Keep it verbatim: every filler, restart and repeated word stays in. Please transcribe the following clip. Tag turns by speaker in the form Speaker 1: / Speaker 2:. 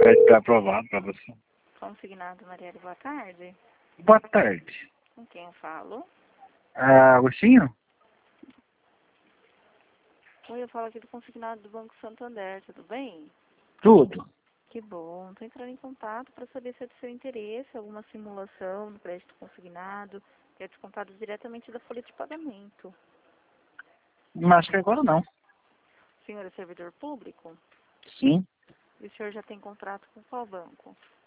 Speaker 1: crédito foi aprovado para você.
Speaker 2: Consignado, Marielle, boa tarde.
Speaker 1: Boa tarde.
Speaker 2: Com quem eu falo?
Speaker 1: Ah, Agostinho?
Speaker 2: Oi, eu falo aqui do consignado do Banco Santander, tudo bem?
Speaker 1: Tudo.
Speaker 2: Que bom. Estou entrando em contato para saber se é do seu interesse alguma simulação do crédito consignado, que é descontado diretamente da folha de pagamento.
Speaker 1: Mas que agora não.
Speaker 2: O senhor é servidor público?
Speaker 1: Sim.
Speaker 2: E o senhor já tem contrato com qual banco?